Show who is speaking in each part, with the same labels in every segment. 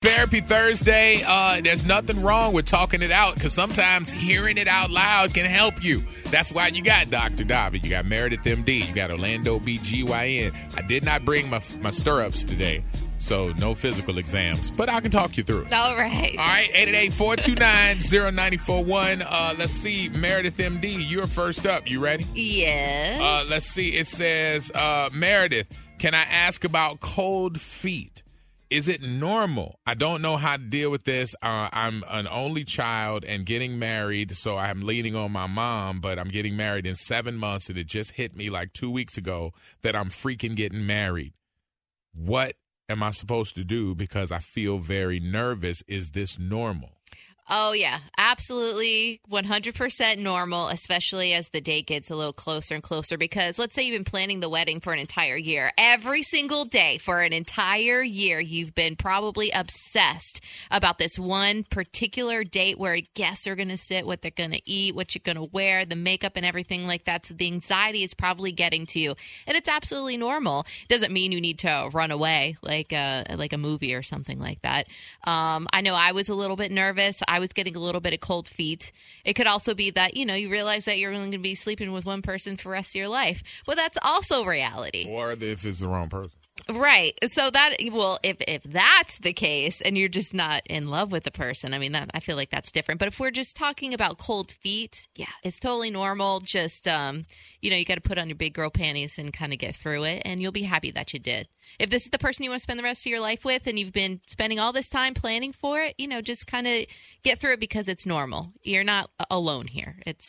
Speaker 1: Therapy Thursday. There's nothing wrong with talking it out because sometimes hearing it out loud can help you. That's why you got Dr. Davi. You got Meredith MD. You got Orlando BGYN. I did not bring my stirrups today, so no physical exams, but I can talk you through it.
Speaker 2: All right.
Speaker 1: All right, 888-429-0941. Let's see, Meredith MD, you're first up. You ready?
Speaker 2: Yes.
Speaker 1: Let's see. It says, Meredith, can I ask about cold feet? Is it normal? I don't know how to deal with this. I'm an only child and getting married, so I'm leaning on my mom, but I'm getting married in 7 months, and it just hit me like 2 weeks ago that I'm freaking getting married. What am I supposed to do because I feel very nervous? Is this normal?
Speaker 2: Oh, yeah, absolutely 100% normal, especially as the date gets a little closer and closer, because let's say you've been planning the wedding for an entire year. Every single day for an entire year, you've been probably obsessed about this one particular date where guests are going to sit, what they're going to eat, what you're going to wear, the makeup and everything like that. So the anxiety is probably getting to you, and it's absolutely normal. It doesn't mean you need to run away like a movie or something like that. I know I was a little bit nervous. I was getting a little bit of cold feet. It could also be that, you realize that you're only going to be sleeping with one person for the rest of your life. Well, that's also reality.
Speaker 1: Or if it's the wrong person.
Speaker 2: Right. So if that's the case and you're just not in love with the person, I mean, I feel like that's different. But if we're just talking about cold feet, yeah, it's totally normal. Just, you got to put on your big girl panties and kind of get through it, and you'll be happy that you did. If this is the person you want to spend the rest of your life with and you've been spending all this time planning for it, just kind of get through it because it's normal. You're not alone here. It's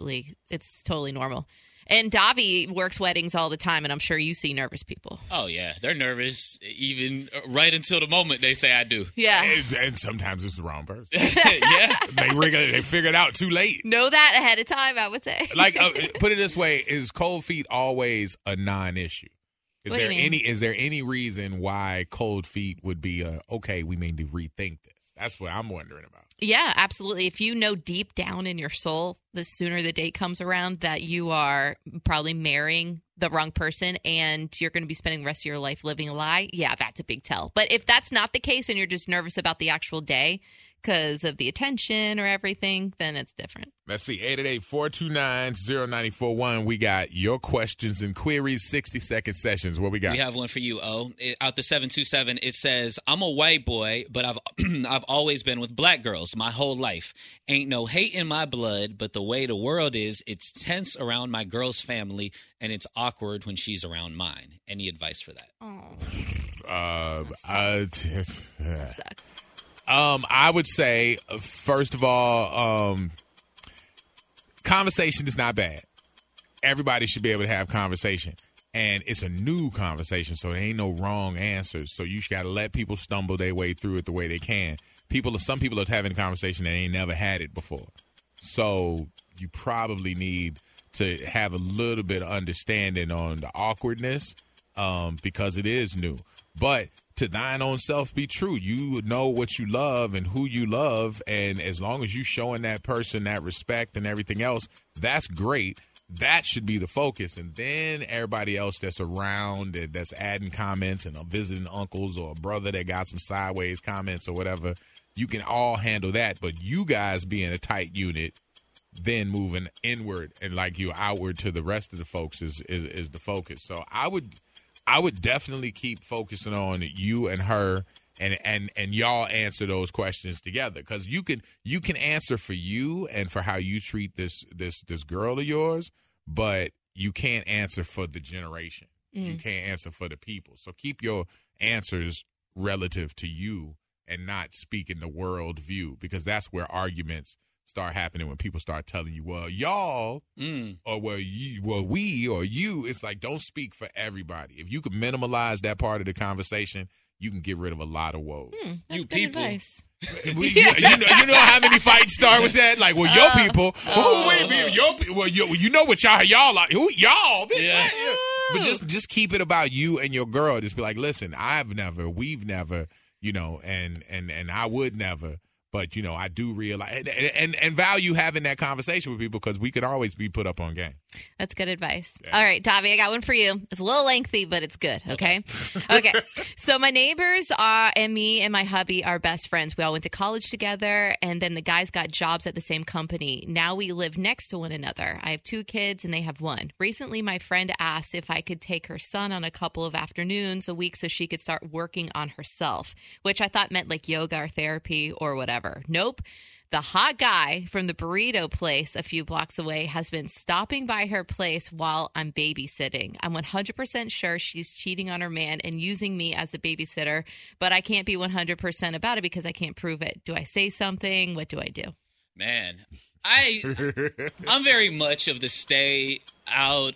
Speaker 2: totally normal. And Davi works weddings all the time, and I'm sure you see nervous people.
Speaker 3: Oh, yeah. They're nervous even right until the moment they say I do.
Speaker 2: Yeah.
Speaker 1: And sometimes it's the wrong person.
Speaker 3: Yeah.
Speaker 1: They figure it out too late.
Speaker 2: Know that ahead of time, I would say.
Speaker 1: Put it this way, is cold feet always a non-issue? Is there any reason why cold feet would be okay, we need to rethink this? That's what I'm wondering about.
Speaker 2: Yeah, absolutely. If you know deep down in your soul, the sooner the date comes around, that you are probably marrying the wrong person and you're going to be spending the rest of your life living a lie, yeah, that's a big tell. But if that's not the case and you're just nervous about the actual day because of the attention or everything, then it's different.
Speaker 1: Let's see, 888-429-0941. We got your questions and queries, 60-second sessions. What we got?
Speaker 3: We have one for you, O. Out the 727, it says, I'm a white boy, but I've always been with black girls my whole life. Ain't no hate in my blood, but the way the world is, it's tense around my girl's family, and it's awkward when she's around mine. Any advice for that?
Speaker 2: Sucks.
Speaker 1: I would say, first of all, conversation is not bad. Everybody should be able to have conversation. And it's a new conversation, so there ain't no wrong answers. So you just got to let people stumble their way through it the way they can. Some people are having a conversation that ain't never had it before. So you probably need to have a little bit of understanding on the awkwardness because it is new. But to thine own self be true. You know what you love and who you love, and as long as you showing that person that respect and everything else, that's great. That should be the focus. And then everybody else that's around that's adding comments and visiting uncles or a brother that got some sideways comments or whatever, you can all handle that. But you guys being a tight unit, then moving inward and like you outward to the rest of the folks is the focus. So I would definitely keep focusing on you and her and y'all answer those questions together, because you can answer for you and for how you treat this girl of yours, but you can't answer for the generation. You can't answer for the people. So keep your answers relative to you and not speak in the world view, because that's where arguments start happening, when people start telling you, well, y'all, or we, or you. It's like, don't speak for everybody. If you can minimalize that part of the conversation, you can get rid of a lot of woes.
Speaker 2: That's
Speaker 3: You
Speaker 2: good
Speaker 3: people.
Speaker 2: advice.
Speaker 1: You know how many fights start with that? Like, well, your people. Your people. Well, you know what y'all are. Who y'all?
Speaker 3: Yeah.
Speaker 1: But just keep it about you and your girl. Just be like, listen, we've never, and I would never. But, you know, I do realize and value having that conversation with people because we could always be put up on game.
Speaker 2: That's good advice.
Speaker 1: Yeah.
Speaker 2: All right, Davi, I got one for you. It's a little lengthy, but it's good, okay? Okay. So my neighbors and me and my hubby are best friends. We all went to college together, and then the guys got jobs at the same company. Now we live next to one another. I have 2 kids, and they have 1. Recently, my friend asked if I could take her son on a couple of afternoons a week so she could start working on herself, which I thought meant like yoga or therapy or whatever. Nope. The hot guy from the burrito place a few blocks away has been stopping by her place while I'm babysitting. I'm 100% sure she's cheating on her man and using me as the babysitter, but I can't be 100% about it because I can't prove it. Do I say something? What do I do?
Speaker 3: Man, I'm very much of the stay out.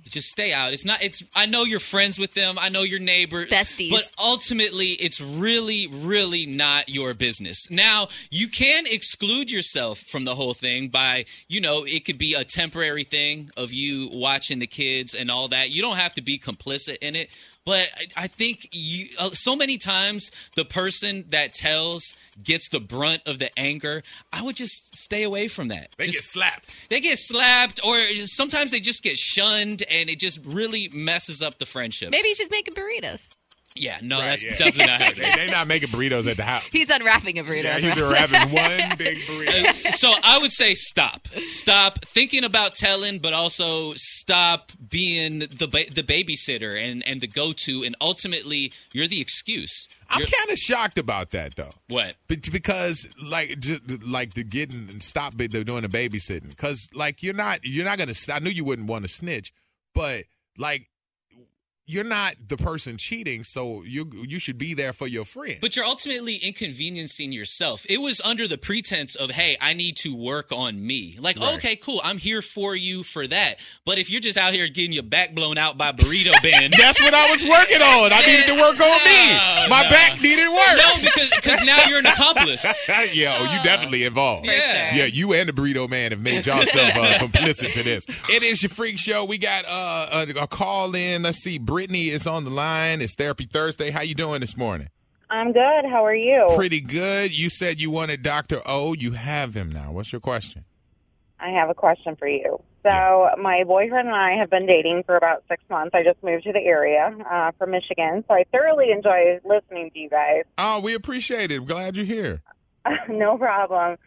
Speaker 3: I know you're friends with them. I know your neighbor.
Speaker 2: Besties.
Speaker 3: But ultimately, it's really, really not your business. Now, you can exclude yourself from the whole thing by, you know, it could be a temporary thing of you watching the kids and all that. You don't have to be complicit in it. But I think so many times the person that tells gets the brunt of the anger. I would just stay away from that.
Speaker 1: They get slapped.
Speaker 3: They get slapped, or sometimes they just get shunned, and it just really messes up the friendship.
Speaker 2: Maybe he's just making burritos.
Speaker 3: Yeah, no,
Speaker 1: Right,
Speaker 3: that's
Speaker 1: yeah.
Speaker 3: definitely not happening.
Speaker 1: They're not making burritos at the house.
Speaker 2: He's unwrapping a burrito.
Speaker 1: Yeah, he's unwrapping one big burrito.
Speaker 3: So I would say stop thinking about telling, but also stop being the babysitter and the go-to, and ultimately you're the excuse.
Speaker 1: I'm kind of shocked about that, though.
Speaker 3: What?
Speaker 1: Because the getting and stop doing the babysitting. Because you're not gonna. I knew you wouldn't want to snitch, but you're not the person cheating, so you should be there for your friend.
Speaker 3: But you're ultimately inconveniencing yourself. It was under the pretense of, hey, I need to work on me. Like,
Speaker 1: Right.
Speaker 3: Okay, cool, I'm here for you for that. But if you're just out here getting your back blown out by burrito band,
Speaker 1: That's what I was working on. I needed to work on me. My back needed work.
Speaker 3: no, because now you're an accomplice.
Speaker 1: Yeah, you definitely involved.
Speaker 2: For sure.
Speaker 1: Yeah, you and the burrito man have made yourself complicit to this. It is your freak show. We got a call in. Let's see. Brittany is on the line. It's Therapy Thursday. How you doing this morning?
Speaker 4: I'm good. How are you?
Speaker 1: Pretty good. You said you wanted Dr. O. You have him now. What's your question?
Speaker 4: I have a question for you. So my boyfriend and I have been dating for about 6 months. I just moved to the area from Michigan, so I thoroughly enjoy listening to you guys.
Speaker 1: Oh, we appreciate it. Glad you're here.
Speaker 4: No problem.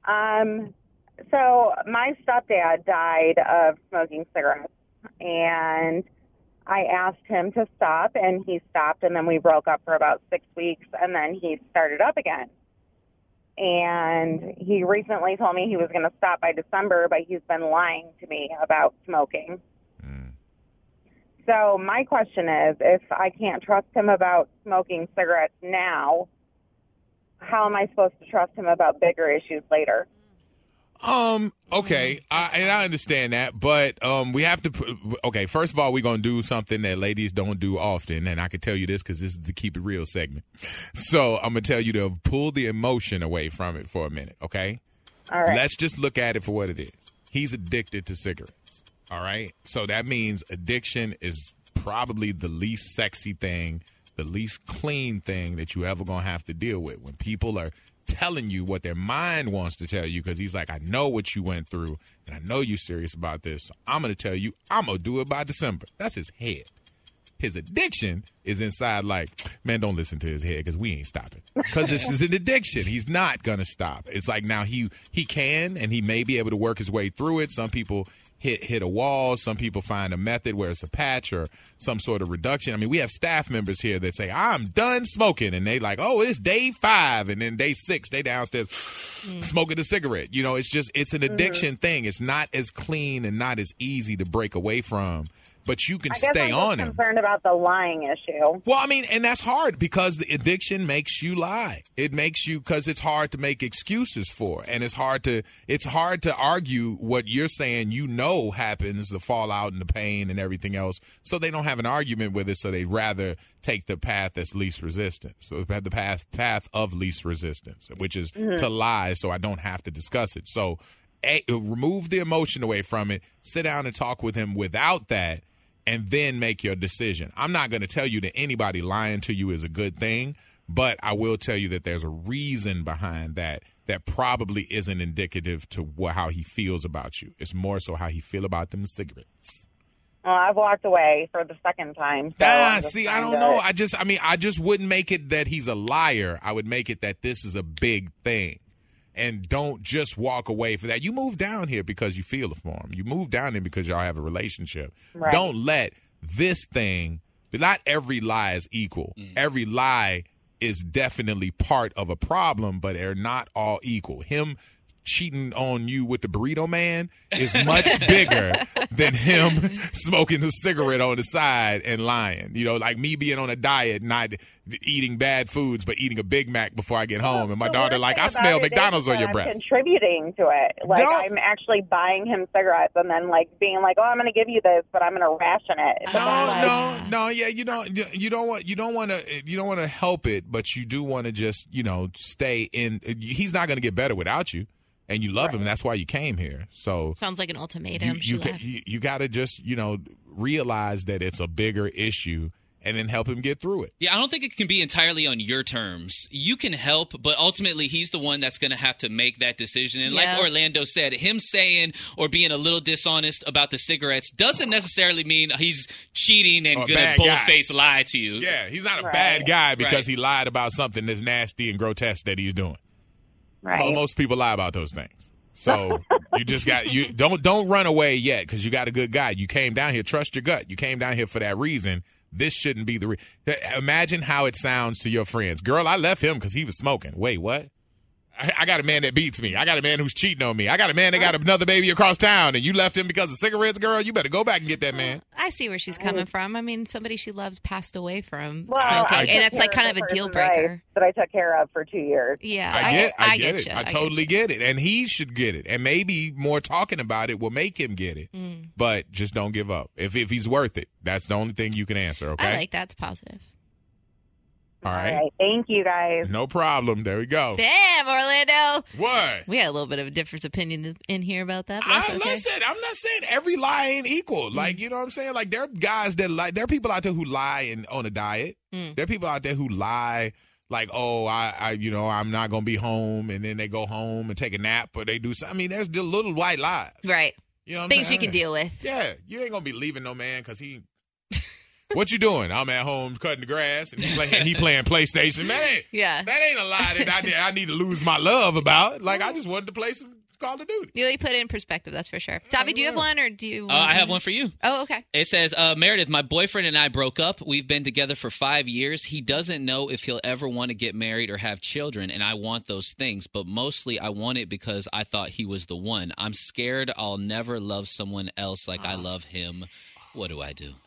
Speaker 4: So my stepdad died of smoking cigarettes, and I asked him to stop, and he stopped, and then we broke up for about 6 weeks, and then he started up again. And he recently told me he was going to stop by December, but he's been lying to me about smoking. So my question is, if I can't trust him about smoking cigarettes now, how am I supposed to trust him about bigger issues later?
Speaker 1: Okay, I understand that, but we have to. Okay, first of all, we're gonna do something that ladies don't do often, and I can tell you this because this is the Keep It Real segment. So I'm gonna tell you to pull the emotion away from it for a minute. Okay,
Speaker 4: All right.
Speaker 1: let's just look at it for what it is. He's addicted to cigarettes. All right, so that means addiction is probably the least sexy thing, the least clean thing that you ever gonna have to deal with. When people are telling you what their mind wants to tell you, because he's like, I know what you went through, and I know you're serious about this, so I'm going to tell you, I'm going to do it by December. That's his head. His addiction is inside like, man, don't listen to his head because we ain't stopping. Because this is an addiction. He's not going to stop. It's like now he can, and he may be able to work his way through it. Some people hit a wall. Some people find a method where it's a patch or some sort of reduction. I mean, we have staff members here that say, I'm done smoking. And they like, oh, it's day 5. And then day 6, they downstairs smoking a cigarette. You know, it's an addiction thing. It's not as clean and not as easy to break away from. But you can stay on him.
Speaker 4: I'm concerned about the lying issue.
Speaker 1: Well, I mean, and that's hard because the addiction makes you lie. It makes you, because it's hard to make excuses for, and it's hard to argue what you're saying. You know happens, the fallout and the pain and everything else. So they don't have an argument with it. So they'd rather take the path that's least resistant. So the path of least resistance, which is to lie. So I don't have to discuss it. So remove the emotion away from it. Sit down and talk with him without that. And then make your decision. I'm not going to tell you that anybody lying to you is a good thing, But I will tell you that there's a reason behind that probably isn't indicative to how he feels about you. It's more so how he feel about them cigarettes.
Speaker 4: Well, I've walked away for the second time. So
Speaker 1: I don't know. I just wouldn't make it that he's a liar. I would make it that this is a big thing. And don't just walk away for that. You moved down here because you feel for him. You moved down here because y'all have a relationship.
Speaker 4: Right.
Speaker 1: Don't let this thing, not every lie is equal. Every lie is definitely part of a problem, but they're not all equal. Him cheating on you with the burrito man is much bigger than him smoking the cigarette on the side and lying. You know, like me being on a diet, not eating bad foods, but eating a Big Mac before I get home. And my daughter like, I smell McDonald's on your breath.
Speaker 4: I'm contributing to it. Like, I'm actually buying him cigarettes and then, like, being like, oh, I'm going to give you this, but I'm going to ration it.
Speaker 1: No. Yeah, you don't want to help it, but you do want to just, stay in. He's not going to get better without you. And you love him. That's why you came here. So
Speaker 2: sounds like an ultimatum.
Speaker 1: You got to just, realize that it's a bigger issue and then help him get through it.
Speaker 3: Yeah, I don't think it can be entirely on your terms. You can help, but ultimately he's the one that's going to have to make that decision. And like Orlando said, him saying or being a little dishonest about the cigarettes doesn't necessarily mean he's cheating and going to bold-face lie to you.
Speaker 1: Yeah, he's not a bad guy because he lied about something that's nasty and grotesque that he's doing.
Speaker 4: Right.
Speaker 1: Well, most people lie about those things. So you just don't run away yet because you got a good guy. You came down here. Trust your gut. You came down here for that reason. This shouldn't be the Imagine how it sounds to your friends. Girl, I left him because he was smoking. Wait, what? I got a man that beats me. I got a man who's cheating on me. I got a man that got another baby across town, and you left him because of cigarettes, girl? You better go back and get that man.
Speaker 2: I see where she's coming from. I mean, somebody she loves passed away from
Speaker 4: smoking,
Speaker 2: and it's like kind of a deal breaker.
Speaker 4: That I took care of for 2 years.
Speaker 2: Yeah,
Speaker 1: I get it. I totally get it. And he should get it. And maybe more talking about it will make him get it. But just don't give up. If he's worth it, that's the only thing you can answer, okay?
Speaker 2: I like that's positive.
Speaker 1: All right.
Speaker 4: Thank you, guys.
Speaker 1: No problem. There we go.
Speaker 2: Damn, Orlando.
Speaker 1: What?
Speaker 2: We had a little bit of a different opinion in here about that.
Speaker 1: Listen, I'm not saying every lie ain't equal. Like, you know what I'm saying? Like, there are guys that lie. There are people out there who lie on a diet. There are people out there who lie like, oh, I'm not going to be home. And then they go home and take a nap or they do something. I mean, there's the little white lies.
Speaker 2: Right.
Speaker 1: You know what
Speaker 2: Things
Speaker 1: I'm saying?
Speaker 2: you can deal with.
Speaker 1: Yeah. You ain't going to be leaving no man because he... What you doing? I'm at home cutting the grass, and he playing PlayStation. Man, that ain't a lie that I need to lose my love about. Like, I just wanted to play some Call of Duty.
Speaker 2: You really put it in perspective, that's for sure. Tavi, do you have one, or do you?
Speaker 3: I have one for you.
Speaker 2: Oh, okay.
Speaker 3: It says, Meredith, my boyfriend and I broke up. We've been together for 5 years. He doesn't know if he'll ever want to get married or have children, and I want those things, but mostly I want it because I thought he was the one. I'm scared I'll never love someone else like I love him. What do I do? Oh,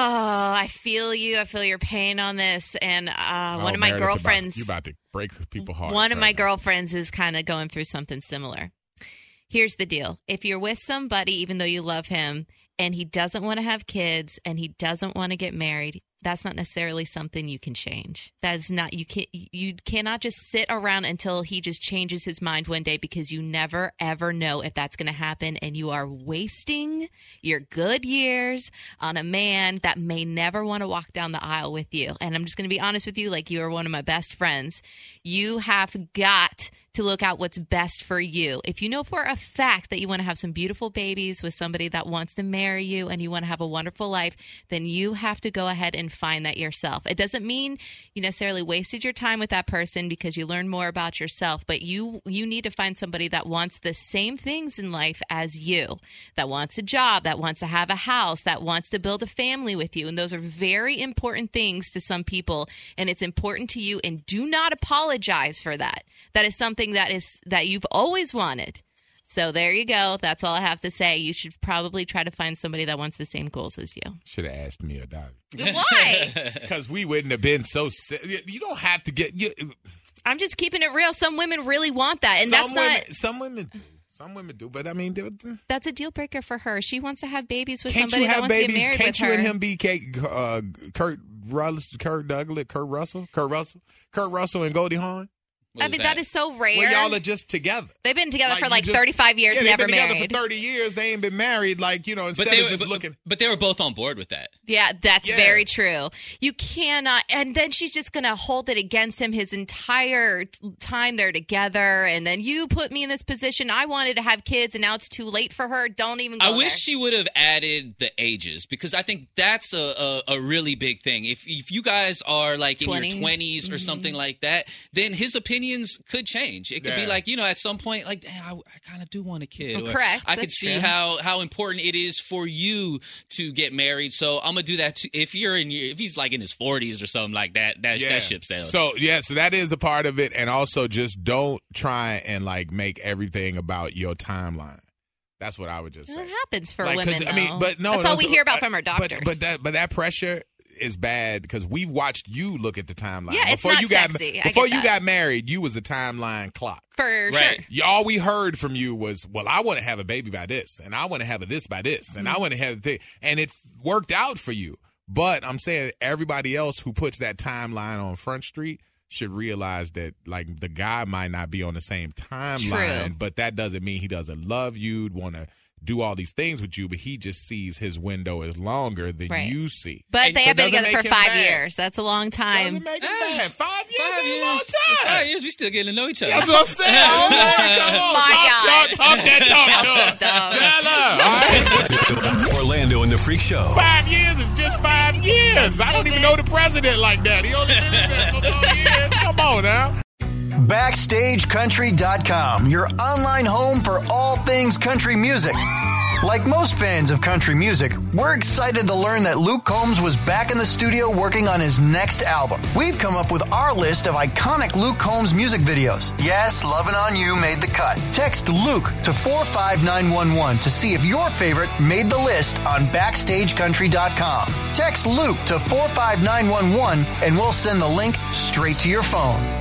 Speaker 2: I feel you. I feel your pain on this. And one of my girlfriends...
Speaker 1: You're about to break people's hearts.
Speaker 2: One of my girlfriends is kind of going through something similar. Here's the deal. If you're with somebody, even though you love him, and he doesn't want to have kids, and he doesn't want to get married, that's not necessarily something you can change. That's not, you cannot just sit around until he just changes his mind one day, because you never ever know if that's going to happen, and you are wasting your good years on a man that may never want to walk down the aisle with you. And I'm just going to be honest with you, like, you are one of my best friends. You have got to look out what's best for you. If you know for a fact that you want to have some beautiful babies with somebody that wants to marry you and you want to have a wonderful life, then you have to go ahead and find that yourself. It doesn't mean you necessarily wasted your time with that person, because you learn more about yourself, but you need to find somebody that wants the same things in life as you, that wants a job, that wants to have a house, that wants to build a family with you. And those are very important things to some people, and it's important to you, and do not apologize for that. That is something that you've always wanted. So there you go. That's all I have to say. You should probably try to find somebody that wants the same goals as you.
Speaker 1: Should have asked me or Dottie.
Speaker 2: Why?
Speaker 1: Because we wouldn't have been so... You don't have to get...
Speaker 2: I'm just keeping it real. Some women really want that, and that's not...
Speaker 1: Some women do. Some women do, but I mean...
Speaker 2: That's a deal breaker for her. She wants to have babies with
Speaker 1: Can't
Speaker 2: somebody that wants
Speaker 1: babies?
Speaker 2: to get married
Speaker 1: Can't
Speaker 2: with her.
Speaker 1: Can't you and him be Kurt Russell and Goldie Hawn?
Speaker 3: What
Speaker 2: I
Speaker 3: was
Speaker 2: mean, that is so rare.
Speaker 1: Well, y'all are just together.
Speaker 2: They've been together for
Speaker 1: you
Speaker 2: like
Speaker 1: just-
Speaker 2: 35 years,
Speaker 1: yeah,
Speaker 2: never
Speaker 1: they've been
Speaker 2: married.
Speaker 1: together for 30 years. They ain't been married. Like, instead of just looking.
Speaker 3: But they were both on board with that.
Speaker 2: Yeah, that's
Speaker 1: Yeah.
Speaker 2: very true. You cannot, and then she's just going to hold it against him his entire time they're together. And then you put me in this position. I wanted to have kids, and now it's too late for her. Don't even go
Speaker 3: I wish
Speaker 2: there.
Speaker 3: she would have added the ages, because I think that's a really big thing. If you guys are like in
Speaker 2: 20.
Speaker 3: your 20s or something like that, then his opinions could change. It could be
Speaker 1: Yeah.
Speaker 3: like, at some point, like, damn, I kind of do want a kid.
Speaker 2: Well,
Speaker 3: Or
Speaker 2: correct.
Speaker 3: I could
Speaker 2: That's
Speaker 3: see
Speaker 2: true.
Speaker 3: how important it is for you to get married. So I'm gonna do that too. If he's like in his 40s or something like that, that ship sailed.
Speaker 1: So that is a part of it, and also just don't try and like make everything about your timeline. That's what I would just say.
Speaker 2: That happens for
Speaker 1: Like, 'cause,
Speaker 2: women, though.
Speaker 1: I mean, but no,
Speaker 2: that's
Speaker 1: no,
Speaker 2: all we
Speaker 1: so-
Speaker 2: hear about from our doctors.
Speaker 1: But that pressure is bad, because we've watched you look at the timeline.
Speaker 2: Yeah, it's
Speaker 1: before
Speaker 2: not
Speaker 1: you got,
Speaker 2: sexy. I
Speaker 1: Before
Speaker 2: get
Speaker 1: you
Speaker 2: that.
Speaker 1: got married, you was a timeline clock.
Speaker 2: for
Speaker 3: Right.
Speaker 2: sure.
Speaker 1: All we heard from you was, well, I want to have a baby by this, and I want to have a this by this, and I
Speaker 2: Mm-hmm.
Speaker 1: want to have this, and it worked out for you. But I'm saying everybody else who puts that timeline on Front Street should realize that, like, the guy might not be on the same timeline,
Speaker 2: True.
Speaker 1: but that doesn't mean he doesn't love you, want to do all these things with you, but he just sees his window is longer than
Speaker 2: Right.
Speaker 1: you see.
Speaker 2: But they have been
Speaker 1: doesn't
Speaker 2: together for
Speaker 1: make him
Speaker 2: 5
Speaker 1: bad.
Speaker 2: years. That's a long time.
Speaker 1: Doesn't make him bad. 5 years
Speaker 3: 5
Speaker 1: is a long
Speaker 3: years.
Speaker 1: time.
Speaker 3: 5 years, we still getting to know each other.
Speaker 1: That's what I'm saying. Come on,
Speaker 2: my
Speaker 1: talk that talk to her. Tell her. All right?
Speaker 5: Orlando and the Freak Show.
Speaker 1: 5 years is just 5 years. I don't even know the president like that. He only been in there for 4 years. Come on now.
Speaker 6: BackstageCountry.com, your online home for all things country music. Like most fans of country music, we're excited to learn that Luke Combs was back in the studio working on his next album. We've come up with our list of iconic Luke Combs music videos. Yes, Lovin' On You made the cut. Text Luke to 45911 to see if your favorite made the list on BackstageCountry.com. Text Luke to 45911 and we'll send the link straight to your phone.